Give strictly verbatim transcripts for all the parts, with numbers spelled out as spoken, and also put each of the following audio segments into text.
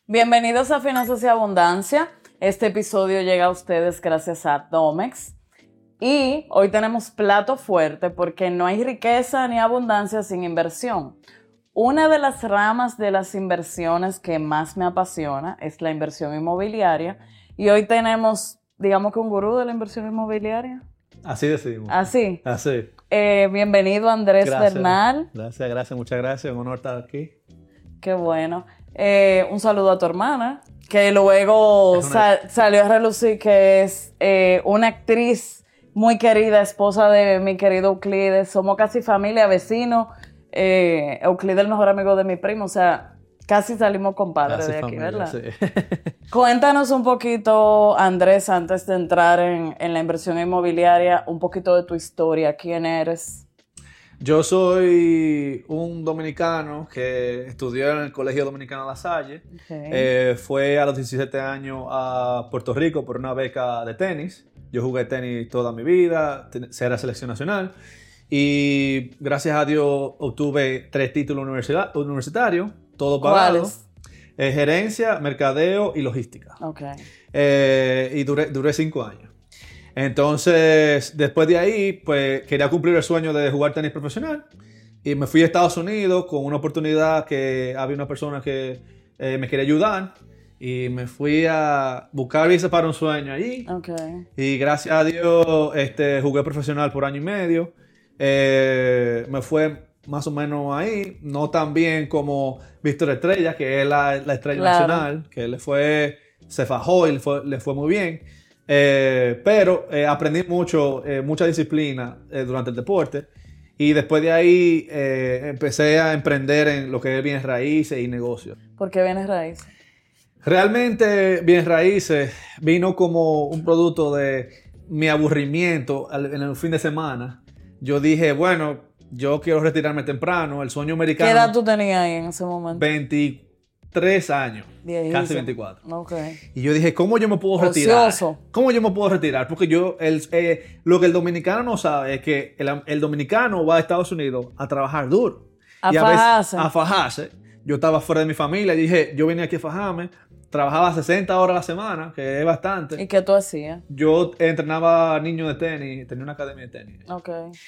Bienvenidos a Finanzas y Abundancia. Este episodio llega a ustedes gracias a Domex. Y hoy tenemos plato fuerte porque no hay riqueza ni abundancia sin inversión. Una de las ramas de las inversiones que más me apasiona es la inversión inmobiliaria. Y hoy tenemos, digamos que un gurú de la inversión inmobiliaria. Así decidimos. Así. Así. Eh, bienvenido Andrés Gracias. Bernal. Gracias, gracias, muchas gracias. Un honor estar aquí. Qué bueno. Eh, un saludo a tu hermana, que luego una... sal, salió a relucir que es eh, una actriz muy querida, esposa de mi querido Euclides. Somos casi familia, vecinos. Eh, Euclides es el mejor amigo de mi primo, o sea, casi salimos compadres Casi de aquí, familia, ¿verdad? Sí. Cuéntanos un poquito, Andrés, antes de entrar en, en la inversión inmobiliaria, un poquito de tu historia. ¿Quién eres? Yo soy un dominicano que estudió en el Colegio Dominicano La Salle. Okay. Eh, fue a los diecisiete años a Puerto Rico por una beca de tenis. Yo jugué tenis toda mi vida, era selección nacional. Y gracias a Dios obtuve tres títulos universitarios, todos pagados. Eh, gerencia, mercadeo y logística. Okay. Eh, y duré, duré cinco años. Entonces, después de ahí, pues quería cumplir el sueño de jugar tenis profesional y me fui a Estados Unidos con una oportunidad que había una persona que eh, me quería ayudar y me fui a buscar visa para un sueño allí. Okay. Y gracias a Dios este, jugué profesional por año y medio. Eh, me fue más o menos ahí, no tan bien como Víctor Estrella, que es la, la estrella claro. nacional, que le fue, se fajó y le fue, le fue muy bien. Eh, pero eh, aprendí mucho, eh, mucha disciplina eh, durante el deporte y después de ahí eh, empecé a emprender en lo que es bienes raíces y negocios. ¿Por qué bienes raíces? Realmente bienes raíces vino como un producto de mi aburrimiento en el fin de semana. Yo dije, bueno, yo quiero retirarme temprano, el sueño americano. ¿Qué edad tú tenías ahí en ese momento? veintitrés años, Viejísimo. casi veinticuatro. Okay. Y yo dije, ¿cómo yo me puedo retirar? Ocioso. ¿Cómo yo me puedo retirar? Porque yo, el, eh, lo que el dominicano no sabe es que el, el dominicano va a Estados Unidos a trabajar duro. A y a fajarse. Veces, a fajarse. Yo estaba fuera de mi familia y dije, yo vine aquí a fajarme. Trabajaba sesenta horas a la semana, que es bastante. ¿Y qué tú hacías? Yo entrenaba niños de tenis, tenía una academia de tenis. Ok.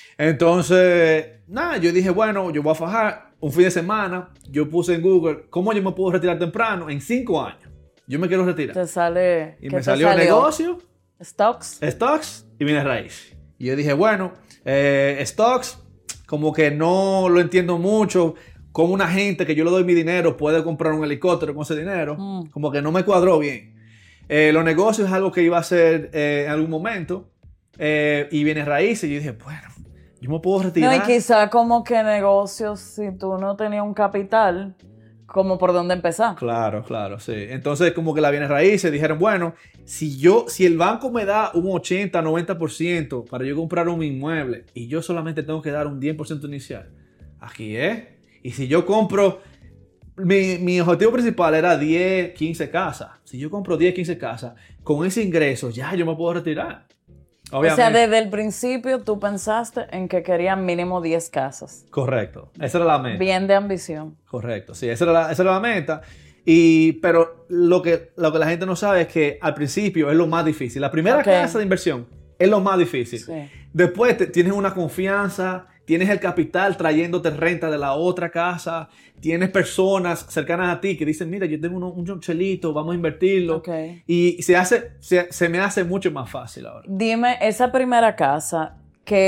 Entonces, nada, yo dije, bueno, yo voy a fajar un fin de semana. Yo puse en Google, ¿cómo yo me puedo retirar temprano? En cinco años. Yo me quiero retirar. Te sale... Y me salió el negocio. Stocks. Stocks y bienes raíces. Y yo dije, bueno, eh, stocks, como que no lo entiendo mucho. Como una gente que yo le doy mi dinero puede comprar un helicóptero con ese dinero. Mm. Como que no me cuadró bien. Eh, los negocios es algo que iba a hacer eh, en algún momento. Eh, y bienes raíces. Y yo dije, bueno, yo me puedo retirar. No, y quizá como que negocios, si tú no tenías un capital, como por dónde empezar. Claro, claro, sí. Entonces como que las bienes raíces dijeron, bueno, si yo, si el banco me da un ochenta, noventa por ciento para yo comprar un inmueble y yo solamente tengo que dar un diez por ciento inicial, aquí es. Y si yo compro, mi, mi objetivo principal era diez, quince casas. Si yo compro diez, quince casas, con ese ingreso ya yo me puedo retirar. Obviamente. O sea, desde el principio tú pensaste en que querían mínimo diez casas. Correcto. Esa era la meta. Bien de ambición. Correcto. Sí, esa era la, esa era la meta. Y, pero lo que, lo que la gente no sabe es que al principio es lo más difícil. La primera okay. casa de inversión es lo más difícil. Sí. Después te, tienes una confianza, tienes el capital trayéndote renta de la otra casa, tienes personas cercanas a ti que dicen, mira, yo tengo un, un chelito, vamos a invertirlo. Okay. Y se, hace, se, se me hace mucho más fácil ahora. Dime, esa primera casa,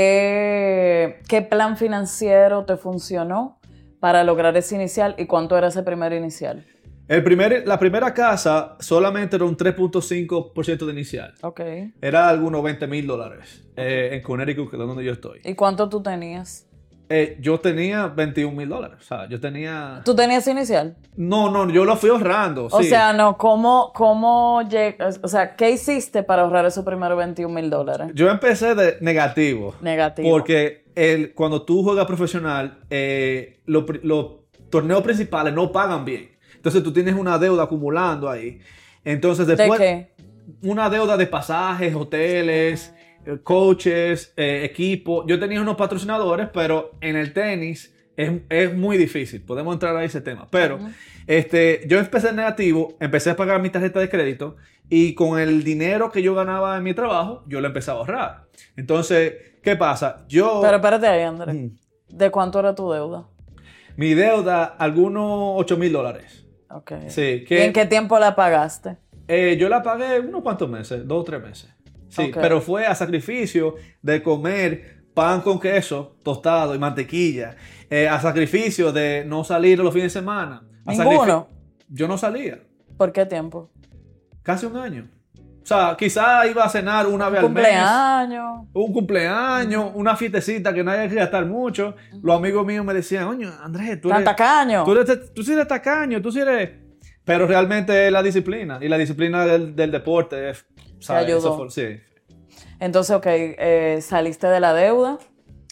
¿qué, qué plan financiero te funcionó para lograr ese inicial y cuánto era ese primer inicial? El primer, la primera casa solamente era un tres punto cinco por ciento de inicial. Okay. Era algunos veinte mil dólares eh, en Connecticut, que es donde yo estoy. ¿Y cuánto tú tenías? Eh, yo tenía veintiún mil dólares. O sea, yo tenía... ¿Tú tenías inicial? No, no, yo lo fui ahorrando. O sí. sea, no, ¿cómo, cómo llegas? O sea, ¿qué hiciste para ahorrar esos primeros veintiún mil dólares? Yo empecé de negativo. Negativo. Porque el, cuando tú juegas profesional, eh, los lo torneos principales no pagan bien. Entonces tú tienes una deuda acumulando ahí. Entonces después... ¿De qué? Una deuda de pasajes, hoteles, coaches, eh, equipo. Yo tenía unos patrocinadores, pero en el tenis es, es muy difícil. Podemos entrar a ese tema. Pero Uh-huh. este, yo empecé en negativo, empecé a pagar mi tarjeta de crédito y con el dinero que yo ganaba en mi trabajo, yo lo empecé a ahorrar. Entonces, ¿qué pasa? Yo... Pero espérate ahí, Andrés. Mm. ¿De cuánto era tu deuda? Mi deuda, algunos ocho mil dólares. Ok. Sí, ¿Y que en qué tiempo la pagaste? eh, yo la pagué unos cuantos meses, dos o tres meses. Sí, Ok. pero fue a sacrificio de comer pan con queso tostado y mantequilla. Eh, a sacrificio de no salir los fines de semana. A ¿Ninguno? sacrifi- Yo no salía. ¿Por qué tiempo? Casi un año. O sea, quizás iba a cenar una vez al mes. Cumpleaños. Un cumpleaños, una fiestecita que nadie quería gastar mucho. Los amigos míos me decían, oye, Andrés, tú Tan eres, tacaño. tú eres, tú sí eres tacaño, tú sí eres... Pero realmente es la disciplina. Y la disciplina del, del deporte es... ¿sabes? ayudó. Eso fue- sí. Entonces, ok, eh, saliste de la deuda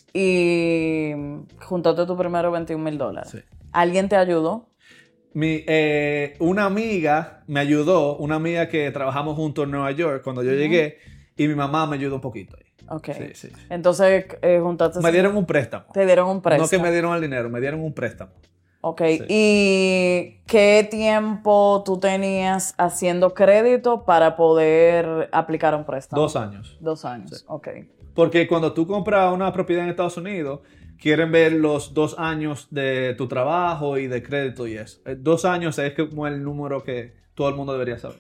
y juntaste tu primero veintiún mil dólares. Sí. ¿Alguien te ayudó? Mi, eh, una amiga me ayudó, una amiga que trabajamos juntos en Nueva York cuando yo Ujú. llegué, y mi mamá me ayudó un poquito ahí. Ok. Sí, sí. Entonces, eh, juntaste... Me dieron un préstamo. Te dieron un préstamo. No que me dieron el dinero, me dieron un préstamo. Ok. Sí. ¿Y qué tiempo tú tenías haciendo crédito para poder aplicar un préstamo? Dos años. Dos años, Sí. ok. Porque cuando tú compras una propiedad en Estados Unidos, quieren ver los dos años de tu trabajo y de crédito y eso. Eh, Dos años es como el número que todo el mundo debería saber.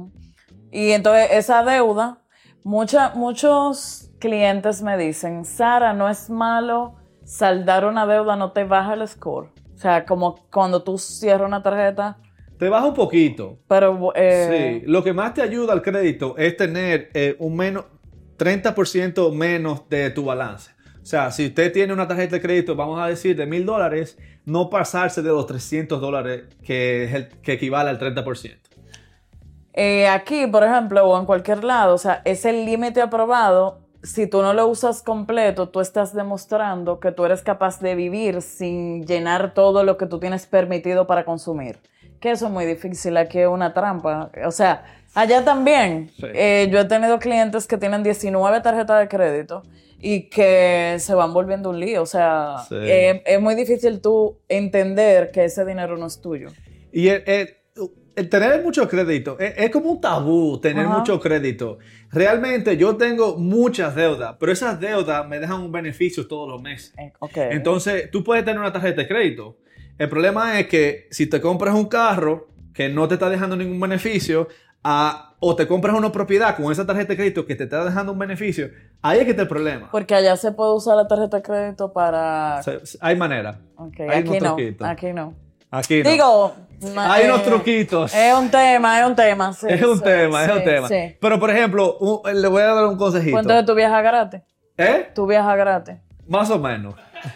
Y entonces esa deuda, mucha, muchos clientes me dicen, Sara, no es malo saldar una deuda, no te baja el score. O sea, como cuando tú cierras una tarjeta, Te baja un poquito. pero... eh, Sí, lo que más te ayuda al crédito es tener eh, un menos, treinta por ciento menos de tu balance. O sea, si usted tiene una tarjeta de crédito, vamos a decir, de mil dólares, no pasarse de los trescientos dólares, que, es el, que equivale al treinta por ciento. eh, aquí, por ejemplo, o en cualquier lado, o sea, es el límite aprobado. Si tú no lo usas completo, tú estás demostrando que tú eres capaz de vivir sin llenar todo lo que tú tienes permitido para consumir. Que eso es muy difícil, aquí es una trampa. O sea, allá también. Sí. Eh, yo he tenido clientes que tienen diecinueve tarjetas de crédito y que se van volviendo un lío. O sea, Sí. eh, es muy difícil tú entender que ese dinero no es tuyo. Y el, el- el tener mucho crédito es, es como un tabú, tener Ajá. mucho crédito. Realmente yo tengo muchas deudas, pero esas deudas me dejan un beneficio todos los meses. Eh, ok. Entonces, tú puedes tener una tarjeta de crédito. El problema es que si te compras un carro que no te está dejando ningún beneficio, a- o te compras una propiedad con esa tarjeta de crédito que te está dejando un beneficio, ahí es que está el problema. Porque allá se puede usar la tarjeta de crédito para... O sea, hay manera. Ok, hay aquí unos no, truquitos. aquí no. Aquí no. Digo... no, Hay eh, unos truquitos. Es un tema, es un tema. Sí, es un sí, tema, es sí, un tema. Sí. Pero, por ejemplo, un- le voy a dar un consejito. Pues entonces tú viajas gratis. ¿Eh? Tú viajas gratis. Más o menos.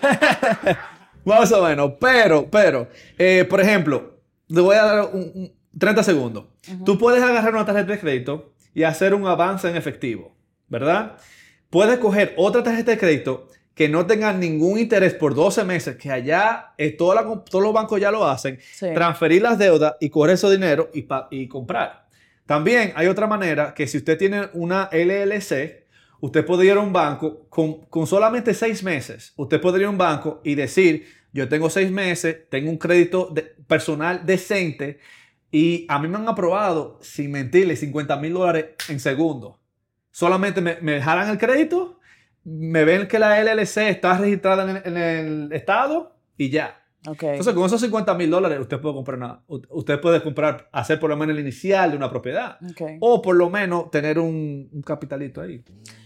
Más o menos. Pero, pero, eh, por ejemplo, le voy a dar un, un- treinta segundos. Tú puedes agarrar una tarjeta de crédito y hacer un avance en efectivo, ¿verdad? Puedes coger otra tarjeta de crédito que no tenga ningún interés por doce meses, que allá eh, toda la- todos los bancos ya lo hacen, Sí. transferir las deudas y coger ese dinero y, pa- y comprar. También hay otra manera que si usted tiene una L L C, usted podría ir a un banco con, con solamente seis meses. Usted podría ir a un banco y decir, yo tengo seis meses, tengo un crédito de- personal decente y a mí me han aprobado, sin mentirle, cincuenta mil dólares en segundos. Solamente me, me jalan el crédito, me ven que la L L C está registrada en el, en el estado y ya. Ok. Entonces, con esos cincuenta mil dólares, usted puede comprar una, usted puede comprar, hacer por lo menos el inicial de una propiedad. Ok. O por lo menos tener un, un capitalito ahí.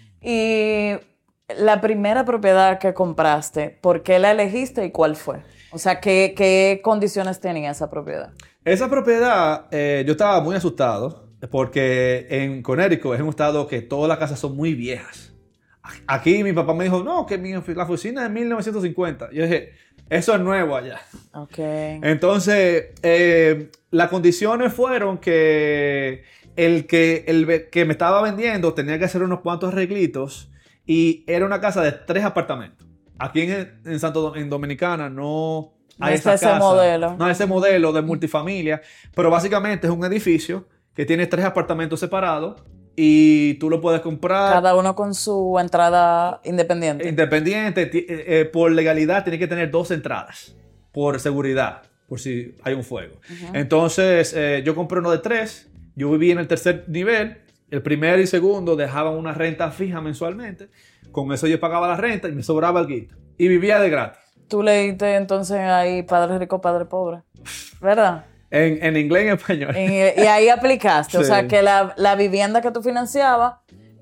Y la primera propiedad que compraste, ¿por qué la elegiste y cuál fue? O sea, ¿qué, qué condiciones tenía esa propiedad? Esa propiedad, eh, yo estaba muy asustado porque en Connecticut es un estado que todas las casas son muy viejas. Aquí mi papá me dijo, no, que mi, la oficina es de mil novecientos cincuenta. Yo dije, eso es nuevo allá. Ok. Entonces, eh, las condiciones fueron que el, que el ve- que me estaba vendiendo tenía que hacer unos cuantos arreglitos y era una casa de tres apartamentos. Aquí en, en Santo Dom- en Dominicana no No hay está esa ese casa, modelo. no hay ese modelo de multifamilia, pero básicamente es un edificio que tiene tres apartamentos separados y tú lo puedes comprar. Cada uno con su entrada independiente. Independiente, ti- eh, eh, por legalidad tiene que tener dos entradas, por seguridad, por si hay un fuego. Ujú. Entonces, eh, yo compré uno de tres, yo viví en el tercer nivel, el primero y segundo dejaban una renta fija mensualmente, con eso yo pagaba la renta y me sobraba el guito, y vivía de gratis. Tú leíste entonces ahí Padre Rico, Padre Pobre, ¿verdad? En, en inglés y en español. Y, y ahí aplicaste, o Sí. sea, que la, la vivienda que tú financiabas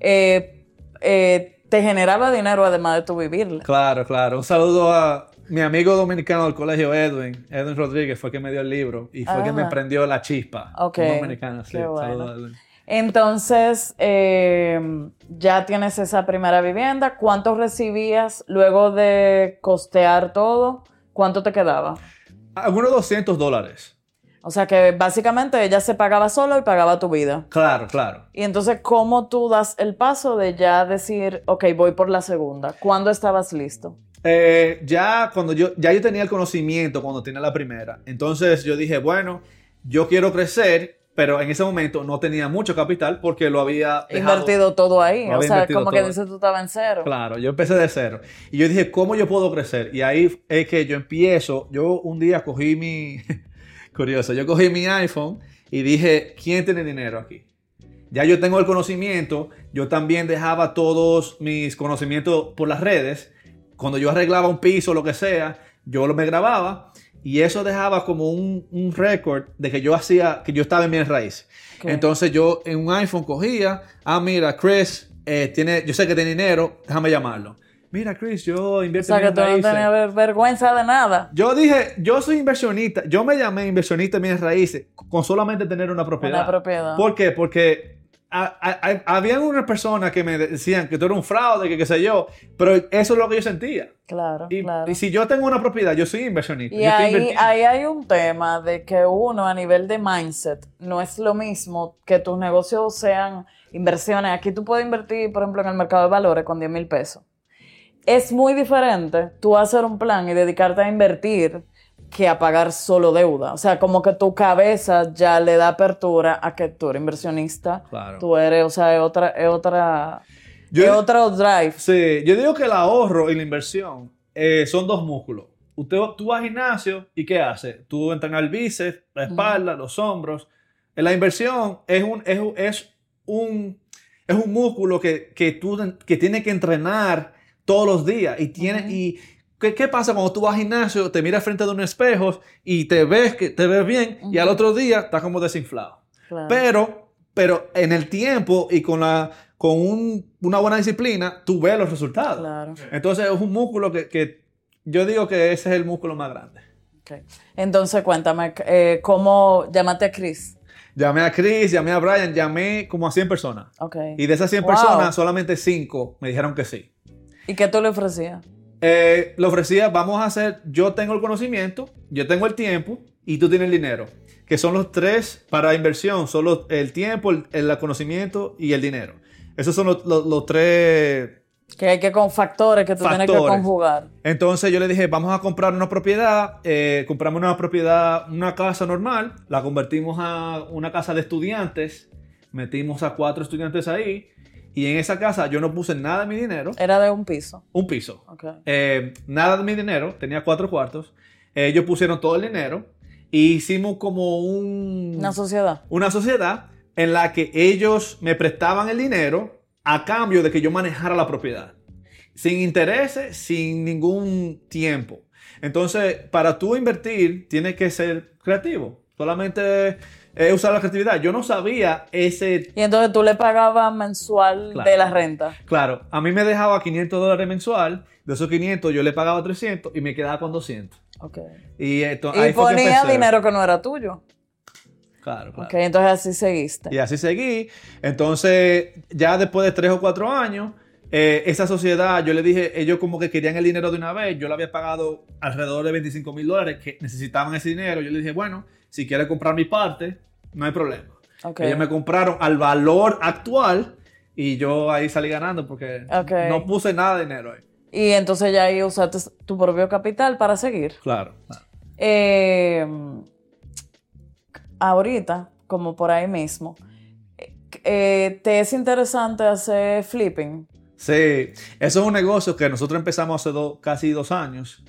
eh, eh, te generaba dinero además de tú vivirla. Claro, claro. Un saludo a mi amigo dominicano del colegio, Edwin. Edwin Rodríguez fue que me dio el libro y fue Ah. que me prendió la chispa. Ok. Un dominicano, sí. Qué bueno. Saludo a Edwin. Entonces, eh, ya tienes esa primera vivienda. ¿Cuánto recibías luego de costear todo? ¿Cuánto te quedaba? Algunos doscientos dólares. O sea que básicamente ella se pagaba solo y pagaba tu vida. Claro, claro. Y entonces, ¿cómo tú das el paso de ya decir, ok, voy por la segunda? ¿Cuándo estabas listo? Eh, ya cuando yo, ya yo tenía el conocimiento cuando tenía la primera. Entonces yo dije, bueno, yo quiero crecer, pero en ese momento no tenía mucho capital porque lo había dejado. Invertido todo ahí. Lo O había sea, invertido como que todo. dices tú estabas en cero. Claro, yo empecé de cero. Y yo dije, ¿cómo yo puedo crecer? Y ahí es que yo empiezo. Yo un día cogí mi... Curioso, yo cogí mi iPhone y dije, ¿quién tiene dinero aquí? Ya yo tengo el conocimiento. Yo también dejaba todos mis conocimientos por las redes. Cuando yo arreglaba un piso o lo que sea, yo lo me grababa. Y eso dejaba como un, un récord de que yo hacía, que yo estaba en bienes raíces. Ok. Entonces yo en un iPhone cogía, ah, mira, Chris, eh, tiene, yo sé que tiene dinero, déjame llamarlo. Mira, Chris, yo O invierto sea, en que bienes tú no raíces. tenías ver- vergüenza de nada. Yo dije, yo soy inversionista. Yo me llamé inversionista en bienes raíces con solamente tener una propiedad. Una propiedad. ¿Por qué? Porque a- a- a- habían unas personas que me decían que tú eres un fraude, que qué sé yo, pero eso es lo que yo sentía. Claro, Y, claro. y si yo tengo una propiedad, yo soy inversionista. Y yo estoy ahí, invirtiendo. ahí hay un tema de que uno a nivel de mindset no es lo mismo que tus negocios sean inversiones. Aquí tú puedes invertir, por ejemplo, en el mercado de valores con diez mil pesos. Es muy diferente tú hacer un plan y dedicarte a invertir que a pagar solo deuda. O sea, como que tu cabeza ya le da apertura a que tú eres inversionista. Claro. Tú eres, o sea, es otra, es otra, Yo- es otro drive. Sí, yo digo que el ahorro y la inversión eh, son dos músculos. Usted, tú vas al gimnasio y ¿qué hace? Tú entrenas el bíceps, la espalda, los hombros. En la inversión es un, es, un- es un, es un músculo que, que tú que tienes que entrenar todos los días. Y, tiene, Ujú. y ¿qué, qué pasa cuando tú vas al gimnasio, te miras frente de un espejo y te ves, que, te ves bien y al Ujú. otro día estás como desinflado? Claro. Pero, pero en el tiempo y con, la, con un- una buena disciplina, tú ves los resultados. Claro. Entonces es un músculo que, que yo digo que ese es el músculo más grande. Ok. Entonces, cuéntame, eh, ¿cómo llamaste a Chris? Llamé a Chris, llamé a Brian, llamé como a cien personas. Ok. Y de esas cien Wow. personas, solamente cinco me dijeron que sí. ¿Y qué tú le ofrecías? Eh, le ofrecía, vamos a hacer, yo tengo el conocimiento, yo tengo el tiempo y tú tienes el dinero. Que son los tres para inversión, son los- el tiempo, el, el conocimiento y el dinero. Esos son los, los- los tres. Que hay que con factores que tú tienes que Factores. conjugar. Entonces yo le dije, vamos a comprar una propiedad, eh, compramos una propiedad, una casa normal, la convertimos a una casa de estudiantes, metimos a cuatro estudiantes ahí y en esa casa yo no puse nada de mi dinero, Era de un piso. un piso, Ok. eh, nada de mi dinero, tenía cuatro cuartos, ellos pusieron todo el dinero y hicimos como un, Una sociedad. una sociedad en la que ellos me prestaban el dinero a cambio de que yo manejara la propiedad. Sin intereses, sin ningún tiempo. Entonces, para tú invertir, tienes que ser creativo. Solamente eh, usar la creatividad. Yo no sabía ese... Y entonces tú le pagabas mensual Claro. de la renta. Claro, a mí me dejaba quinientos dólares mensual. De esos quinientos yo le pagaba trescientos y me quedaba con doscientos. Ok. Y, esto, Y ahí fue que ponía empecé. dinero que no era tuyo. Claro, claro. Ok, entonces así seguiste. Y así seguí. Entonces, ya después de tres o cuatro años, eh, esa sociedad, yo le dije, ellos como que querían el dinero de una vez. Yo le había pagado alrededor de veinticinco mil dólares que necesitaban ese dinero. Yo le dije, bueno, si quieres comprar mi parte, no hay problema. Ok. Ellos me compraron al valor actual y yo ahí salí ganando porque Ok. no puse nada de dinero ahí. Y entonces ya ahí usaste tu propio capital para seguir. Claro. claro. Eh, ahorita, como por ahí mismo, eh, eh, ¿te es interesante hacer flipping? Sí, eso es un negocio que nosotros empezamos hace do, casi dos años.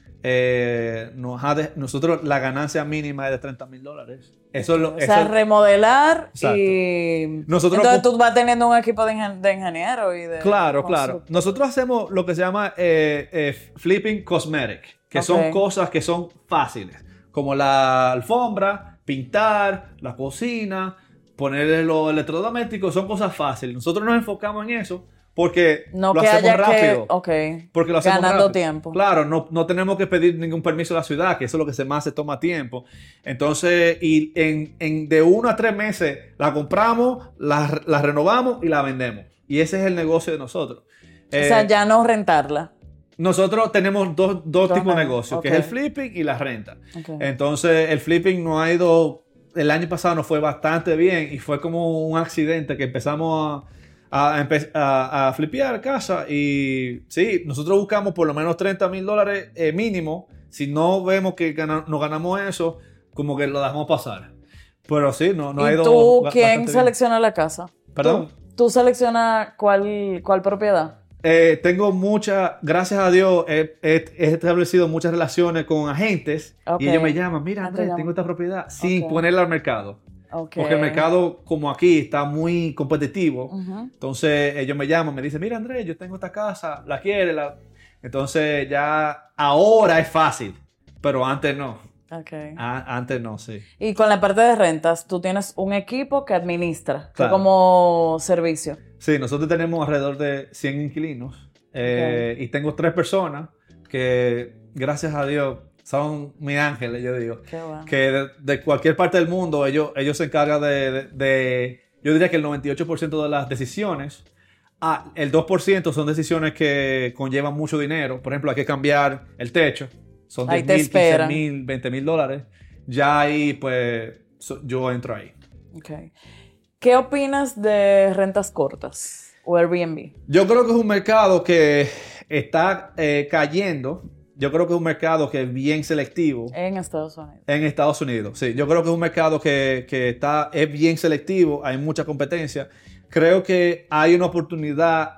Eh, nos ha de, nosotros la ganancia mínima es de treinta mil dólares. Eso es lo, O eso sea, es, remodelar exacto. y... Nosotros Entonces ocup- tú vas teniendo un equipo de, ingen- de ingenieros y de... Claro, constru- claro. Nosotros hacemos lo que se llama eh, eh, flipping cosmetic, que Ok. son cosas que son fáciles, como la alfombra, pintar, la cocina, ponerle los electrodomésticos, son cosas fáciles. Nosotros nos enfocamos en eso porque No lo que hacemos haya rápido. que... Ok. Porque lo hacemos Ganando rápido. tiempo. Claro, no, no tenemos que pedir ningún permiso a la ciudad, que eso es lo que se más se toma tiempo. Entonces, y en, en de uno a tres meses la compramos, la, la renovamos y la vendemos. Y ese es el negocio de nosotros. O sea, Eh, ya no rentarla. Nosotros tenemos dos, dos Dos tipos de negocios, negocios, ok. que es el flipping y la renta. Ok. Entonces, el flipping no ha ido, el año pasado nos fue bastante bien y fue como un accidente que empezamos a, a, empe- a, a flipear casa y sí, nosotros buscamos por lo menos treinta mil dólares eh, mínimo. Si no vemos que gana- nos ganamos eso, como que lo dejamos pasar. Pero sí, no, no ha ¿Y ido tú ba- quién bastante bien. selecciona la casa? ¿Perdón? ¿Tú, tú seleccionas cuál, cuál propiedad? Eh, tengo muchas, gracias a Dios, he, he- he establecido muchas relaciones con agentes Ok. y ellos me llaman, mira Ah, te Andrés, llaman. tengo esta propiedad, sin Ok. ponerla al mercado. Ok. Porque el mercado, como aquí, está muy competitivo. Ujú. Entonces ellos me llaman, me dicen, mira Andrés, yo tengo esta casa, ¿la quieres? La... Entonces ya ahora es fácil, pero antes no. Ok. A- antes no, sí. Y con la parte de rentas, tú tienes un equipo que administra, que Claro. como servicio. Sí, nosotros tenemos alrededor de cien inquilinos eh, y tengo tres personas que, gracias a Dios, son mis ángeles, yo digo. Qué bueno. Que de, de cualquier parte del mundo ellos, ellos se encargan de, de- de- yo diría que el noventa y ocho por ciento de las decisiones. Ah, el dos por ciento son decisiones que conllevan mucho dinero. Por ejemplo, hay que cambiar el techo. Son Ahí diez te mil, quince esperan. mil, veinte mil dólares. Ya ahí, pues, so- yo entro ahí. Ok. ¿Qué opinas de rentas cortas o Airbnb? Yo creo que es un mercado que está eh, cayendo. Yo creo que es un mercado que es bien selectivo. En Estados Unidos. En Estados Unidos, sí. Yo creo que es un mercado que, que está, es bien selectivo, hay mucha competencia. Creo que hay una oportunidad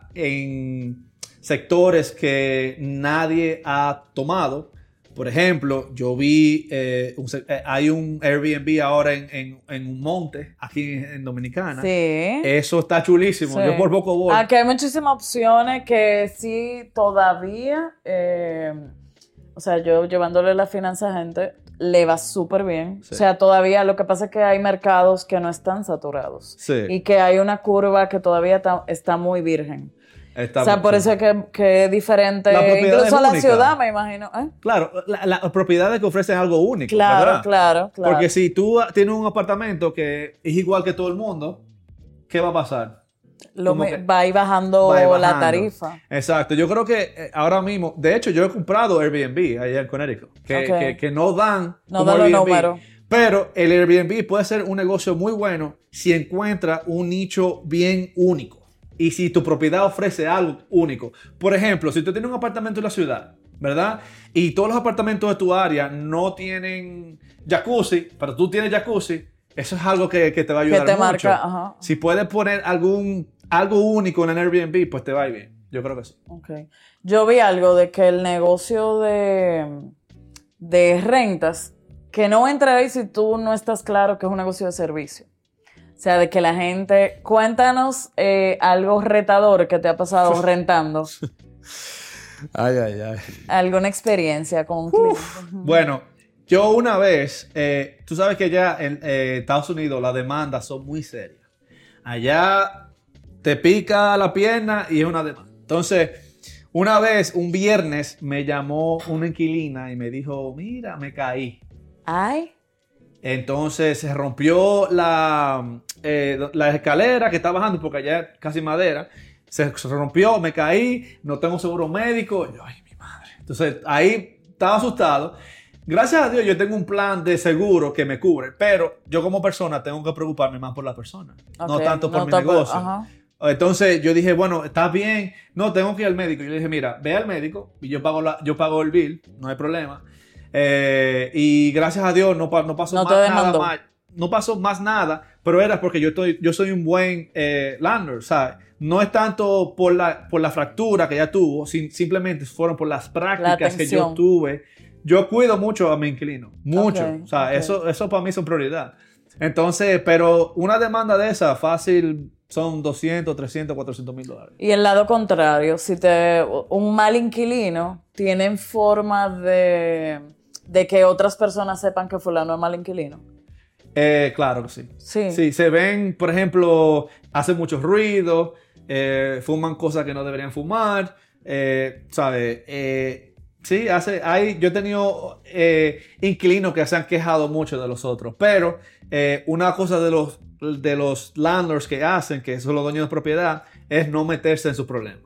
en sectores que nadie ha tomado. Por ejemplo, yo vi, eh, un se- eh, hay un Airbnb ahora en, en- en un monte, aquí en, en Dominicana. Sí. Eso está chulísimo. Sí. Yo por poco voy. Aquí hay muchísimas opciones que sí todavía, eh, o sea, yo llevándole la finanza a gente, le va súper bien. Sí. O sea, todavía lo que pasa es que hay mercados que no están saturados Sí. y que hay una curva que todavía ta- está muy virgen. Está o sea, muy- por sí. eso es que, que es diferente, La propiedad incluso es a la única. ciudad, me imagino. ¿eh? Claro, la- las propiedades que ofrecen algo único. Claro, ¿verdad? claro, claro. Porque si tú tienes un apartamento que es igual que todo el mundo, ¿qué va a pasar? Lo como me- que va a ir bajando, va a ir la bajando. tarifa. Exacto. Yo creo que eh, ahora mismo, de hecho, yo he comprado Airbnb allá en Connecticut, que, Ok. que, que no dan No como dan los Airbnb, números. pero el Airbnb puede ser un negocio muy bueno si encuentra un nicho bien único y si tu propiedad ofrece algo único. Por ejemplo, si tú tienes un apartamento en la ciudad, ¿verdad? Y todos los apartamentos de tu área no tienen jacuzzi, pero tú tienes jacuzzi, eso es algo que, que te va a Que ayudar te mucho. marca, ajá. Si puedes poner algún, algo único en el Airbnb, pues te va a ir bien. Yo creo que sí. Ok. Yo vi algo de que el negocio de, de rentas, que no entra ahí si tú no estás claro que es un negocio de servicio. O sea, de que la gente... Cuéntanos eh, algo retador que te ha pasado rentando. Ay, ay, ay. Alguna experiencia con un cliente. Bueno, yo una vez, eh, tú sabes que allá en eh, Estados Unidos las demandas son muy serias. Allá te pica la pierna y es una demanda. Entonces, una vez, un viernes, me llamó una inquilina y me dijo, mira, me caí. Ay, Entonces se rompió la, eh, la escalera que está bajando porque allá es casi madera. Se, se rompió, me caí, no tengo seguro médico. Yo, ay, mi madre. Entonces ahí estaba asustado. Gracias a Dios yo tengo un plan de seguro que me cubre, pero yo como persona tengo que preocuparme más por la persona, no ok, tanto por no mi está por- negocio. ajá. Entonces yo dije, bueno, está bien, no, tengo que ir al médico. Yo le dije, mira, ve al médico y yo pago, la, yo pago el bill, no hay problema. Eh, y gracias a Dios no, pa- no pasó No más te nada demandó. más. No pasó más nada, pero era porque yo, estoy, yo soy un buen eh, landlord, ¿sabes? No es tanto por la, por la fractura que ella tuvo, sin, simplemente fueron por las prácticas que yo tuve. Yo cuido mucho a mi inquilino, mucho. Okay, o sea, okay. eso, eso para mí es una prioridad. Entonces, pero una demanda de esa fácil son doscientos, trescientos, cuatrocientos mil dólares. Y el lado contrario, si te un mal inquilino, ¿tienen forma de, de que otras personas sepan que fulano es mal inquilino? Eh, claro que sí. Sí. Sí, se ven, por ejemplo, hacen mucho ruido, eh, fuman cosas que no deberían fumar, eh, ¿sabes? Eh, sí, hace, hay, yo he tenido eh, inquilinos que se han quejado mucho de los otros, pero eh, una cosa de los, de los landlords que hacen, que son los dueños de propiedad, es no meterse en sus problemas.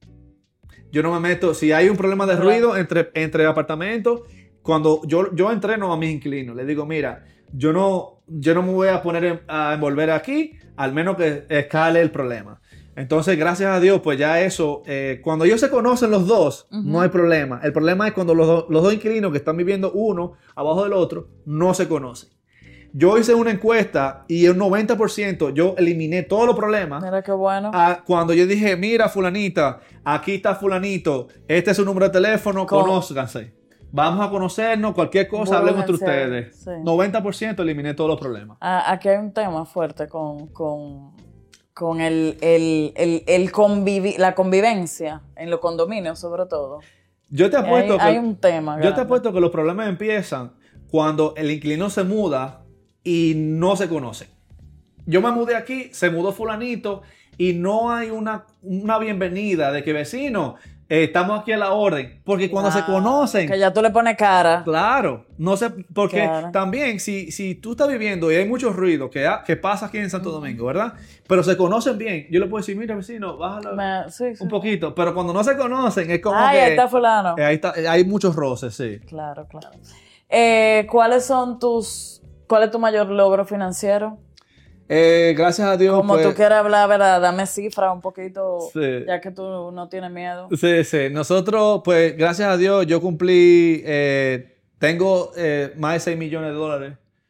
Yo no me meto, si hay un problema de ruido entre, entre apartamentos, cuando yo, yo entreno a mis inquilinos, les digo, mira, yo no, yo no me voy a poner a envolver aquí, al menos que escale el problema. Entonces, gracias a Dios, pues ya eso, eh, cuando ellos se conocen los dos, uh-huh. no hay problema. El problema es cuando los, do, los dos inquilinos que están viviendo uno abajo del otro, no se conocen. Yo hice una encuesta y un noventa por ciento yo eliminé todos los problemas. Mira qué bueno. A, cuando yo dije, mira fulanita, aquí está fulanito, este es su número de teléfono, ¿Cómo? Conózcanse. Vamos a conocernos, cualquier cosa, hablemos entre ustedes. Sí. noventa por ciento eliminé todos los problemas. Aquí hay un tema fuerte con, con, con el, el, el, el convivi- la convivencia en los condominios, sobre todo. Yo te apuesto hay, que, hay un tema. Yo grande. te apuesto que los problemas empiezan cuando el inquilino se muda y no se conoce. Yo me mudé aquí, se mudó fulanito y no hay una, una bienvenida de que vecino, eh, estamos aquí a la orden. Porque cuando ah, se conocen... Que ya tú le pones cara. Claro. No sé, porque claro. también si, si tú estás viviendo y hay mucho ruido que, que pasa aquí en Santo Domingo, ¿verdad? Pero se conocen bien. Yo le puedo decir, mira vecino, bájalo me, sí, sí. un poquito. Pero cuando no se conocen es como Ay, que... ahí está fulano. Eh, ahí está, eh, hay muchos roces, sí. Claro, claro. Eh, ¿Cuáles son tus... ¿Cuál es tu mayor logro financiero? Eh, gracias a Dios. Como pues, tú quieras hablar, ¿verdad? Dame cifra un poquito, sí. ya que tú no tienes miedo. Sí, sí. Nosotros, pues, gracias a Dios, yo cumplí, eh, tengo eh, más de seis millones de dólares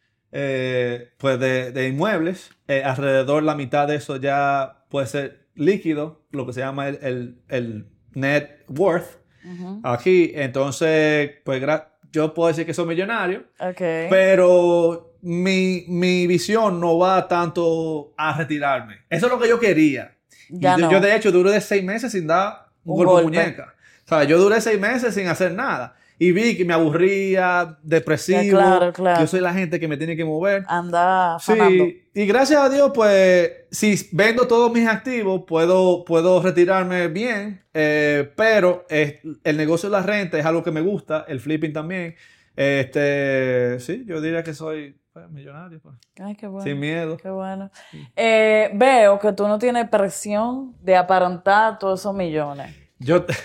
eh, pues de, de inmuebles. Eh, alrededor la mitad de eso ya puede ser líquido, lo que se llama el, el, el net worth. Uh-huh. Aquí, entonces, pues, gra- yo puedo decir que soy millonario, okay. pero mi, mi visión no va tanto a retirarme. Eso es lo que yo quería. Ya yo, no. yo, de hecho, duré seis meses sin dar un, un golpe, golpe de muñeca. O sea, yo duré seis meses sin hacer nada. Y vi que me aburría, depresivo. Ya, claro, claro. Yo soy la gente que me tiene que mover. Anda fanando. Sí, y gracias a Dios, pues, si vendo todos mis activos, puedo, puedo retirarme bien. Eh, pero eh, el negocio de la renta es algo que me gusta. El flipping también. Este, sí, yo diría que soy pues, millonario. Pues. Ay, qué bueno. Sin miedo. Qué bueno. Sí. Eh, veo que tú no tienes presión de aparentar todos esos millones. Yo... Te...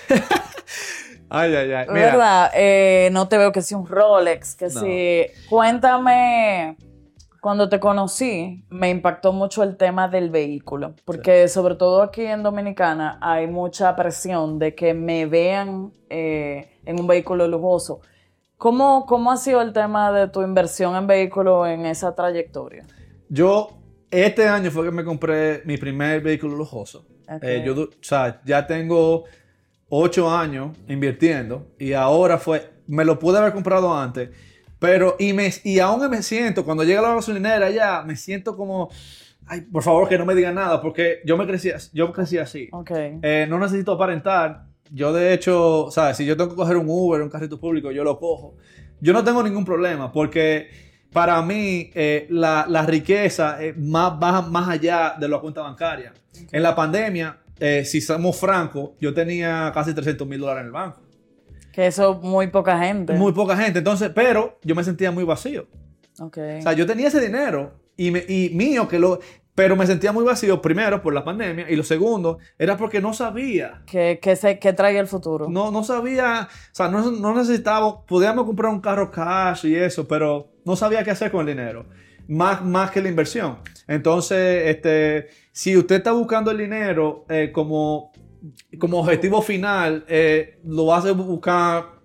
Ay, ay, ay. Mira. ¿Verdad? Eh, no te veo que si un Rolex, que no. si... Cuéntame, cuando te conocí, me impactó mucho el tema del vehículo, porque sí. sobre todo aquí en Dominicana hay mucha presión de que me vean eh, en un vehículo lujoso. ¿Cómo, ¿Cómo ha sido el tema de tu inversión en vehículo en esa trayectoria? Yo, este año fue que me compré mi primer vehículo lujoso. Okay. Eh, yo, o sea, ya tengo... ocho años invirtiendo y ahora fue, me lo pude haber comprado antes, pero y, me, y aún me siento, cuando llega la gasolinera ya, me siento como, ay, por favor que no me digan nada, porque yo me crecí, yo crecí así. Okay. Eh, no necesito aparentar, yo de hecho, ¿sabes? Si yo tengo que coger un Uber, un carrito público, yo lo cojo. Yo no tengo ningún problema, porque para mí eh, la, la riqueza eh, más, va más allá de la cuenta bancaria. Okay. En la pandemia, Eh, si somos francos, yo tenía casi trescientos mil dólares en el banco. Que eso muy poca gente. Muy poca gente. Entonces, pero yo me sentía muy vacío. Okay. O sea, yo tenía ese dinero y, me, y mío, que lo, pero me sentía muy vacío, primero por la pandemia, y lo segundo era porque no sabía. ¿Qué, qué, se, qué trae el futuro? No, no sabía, o sea, no, no necesitaba, podíamos comprar un carro cash y eso, pero no sabía qué hacer con el dinero. Más, más que la inversión. Entonces, este, si usted está buscando el dinero eh, como, como objetivo final, eh, lo hace buscar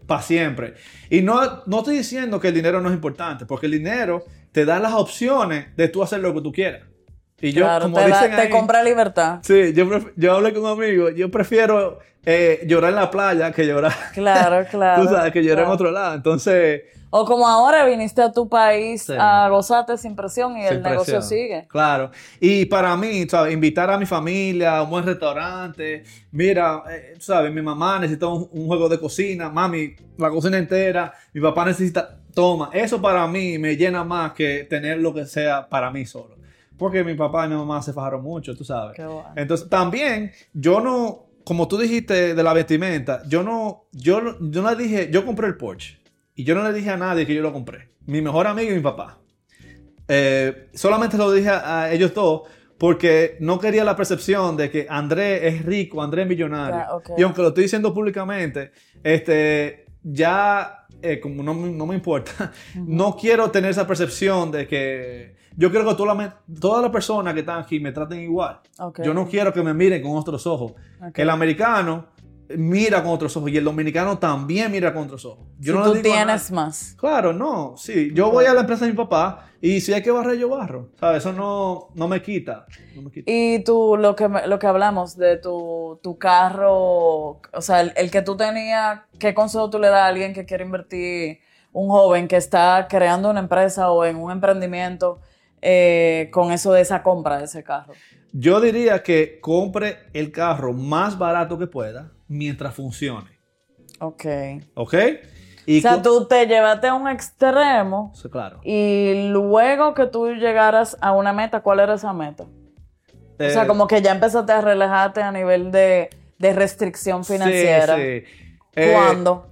para siempre. Y no, no estoy diciendo que el dinero no es importante, porque el dinero te da las opciones de tú hacer lo que tú quieras. Y yo, claro, como te, dicen da, te ahí, compra libertad. Sí, yo, pref- yo hablé con un amigo, yo prefiero eh, llorar en la playa que llorar, Claro, claro. tú sabes, que llorar claro. en otro lado. Entonces, O como ahora viniste a tu país Sí. a gozarte sin presión y sin el negocio presión. sigue. Claro. Y para mí, ¿sabes? Invitar a mi familia a un buen restaurante. Mira, eh, ¿sabes? Mi mamá necesita un, un juego de cocina. Mami, la cocina entera. Mi papá necesita... Toma. Eso para mí me llena más que tener lo que sea para mí solo. Porque mi papá y mi mamá se fajaron mucho, tú sabes. Qué bueno. Entonces, también, yo no... Como tú dijiste de la vestimenta, yo no... Yo, no- yo no le dije... Yo compré el Porsche. Y yo no le dije a nadie que yo lo compré. Mi mejor amigo y mi papá. Eh, solamente lo dije a, a ellos dos porque no quería la percepción de que Andrés es rico, Andrés es millonario. Ya, ok. Y aunque lo estoy diciendo públicamente, este, ya eh, como no, me- no me importa, no quiero tener esa percepción de que yo quiero que toda la, todas las personas que están aquí me traten igual. Ok. Yo no quiero que me miren con otros ojos. Ok. El americano mira con otros ojos y el dominicano también mira con otros ojos. Yo si no tú le digo a tienes nadie. más. Claro, no, sí. Yo voy a la empresa de mi papá y si hay que barrer, yo barro. ¿Sabes? Eso no, no me quita. No me quita. Y tú, lo que, me- lo que hablamos de tu, tu carro, o sea, el, el que tú tenías, ¿qué consejo tú le das a alguien que quiere invertir, un joven que está creando una empresa o en un emprendimiento eh, con eso de esa compra de ese carro? Yo diría que compre el carro más barato que pueda mientras funcione. Ok. ¿Ok? Y O sea, cu- tú te llevaste a un extremo Sí, claro. y luego que tú llegaras a una meta, ¿cuál era esa meta? O sea, Eh, como que ya empezaste a relajarte a nivel de, de restricción financiera. Sí, sí. Eh, ¿Cuándo?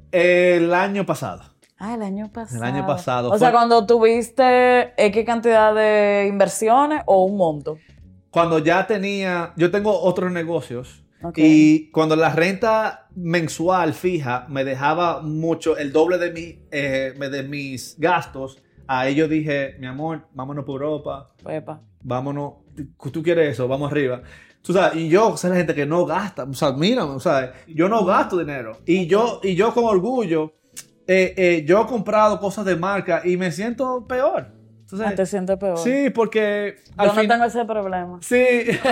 El año pasado. Ah, el año pasado. El año pasado O fue- sea, cuando tuviste X cantidad de inversiones o un monto. Cuando ya tenía, yo tengo otros negocios Ok. y cuando la renta mensual fija me dejaba mucho, el doble de, mi, eh, de mis gastos, ahí yo dije, mi amor, vámonos por Europa, Epa. vámonos, tú, tú quieres eso, vamos arriba. Tú sabes, y yo soy la gente que no gasta, o sea, mírame, o sea, yo no gasto dinero. Y yo, y yo con orgullo, eh, eh, yo he comprado cosas de marca y me siento peor. Entonces, Ah, te sientes peor. sí, porque al Yo no fin- tengo ese problema. Sí.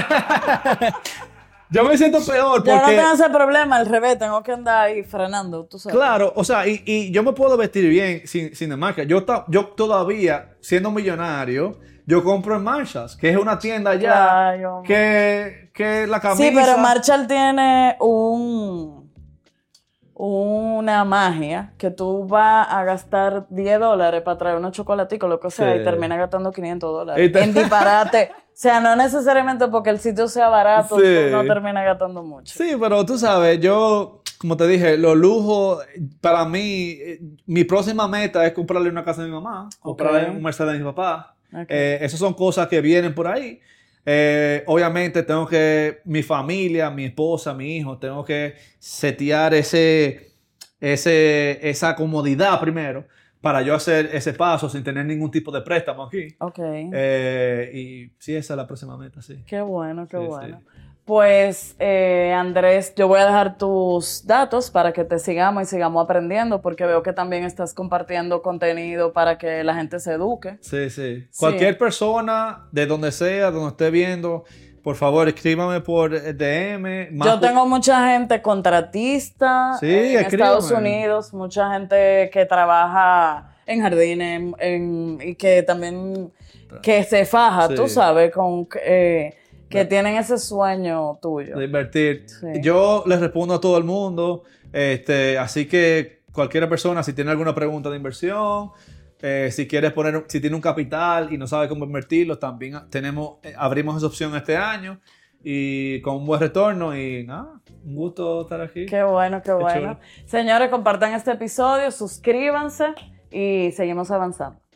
Yo me siento peor Yo no porque, tengo ese problema, al revés, tengo que andar ahí frenando, tú sabes. claro, o sea, y, y yo me puedo vestir bien sin, sin de marca. Yo, ta- yo todavía, siendo millonario, yo compro en Marshalls, que es una tienda allá Claro. que, que la camisa... Sí, pero Marshall tiene un una magia que tú vas a gastar diez dólares para traer unos chocolaticos, lo que sea, Sí. y terminas gastando quinientos dólares. Y te- En disparate. O sea, no necesariamente porque el sitio sea barato, Sí. tú no terminas gastando mucho. Sí, pero tú sabes, yo, como te dije, los lujos, para mí, eh, mi próxima meta es comprarle una casa a mi mamá, comprarle un Mercedes a mi papá. Ok. Eh, esas son cosas que vienen por ahí. Eh, obviamente tengo que, mi familia, mi esposa, mi hijo, tengo que setear ese, ese, esa comodidad primero para yo hacer ese paso sin tener ningún tipo de préstamo aquí. Ok. Eh, y sí, esa es la próxima meta, sí. Qué bueno, qué Sí, bueno. sí. Pues, eh, Andrés, yo voy a dejar tus datos para que te sigamos y sigamos aprendiendo, porque veo que también estás compartiendo contenido para que la gente se eduque. Sí, sí. Cualquier persona, de donde sea, donde esté viendo, por favor, escríbame por D M. más Yo por- tengo mucha gente contratista Sí, en escríbame. Estados Unidos, mucha gente que trabaja en jardines en- en- y que también que se faja, Sí. tú sabes, con eh, que Ya. tienen ese sueño tuyo. de invertir. Sí. Yo les respondo a todo el mundo. Este, así que cualquier persona, si tiene alguna pregunta de inversión, eh, si quieres poner, si tiene un capital y no sabe cómo invertirlo, también tenemos, eh, abrimos esa opción este año y con un buen retorno y nada, un gusto estar aquí. Qué bueno, qué bueno. chulo. Señores, compartan este episodio, suscríbanse y seguimos avanzando.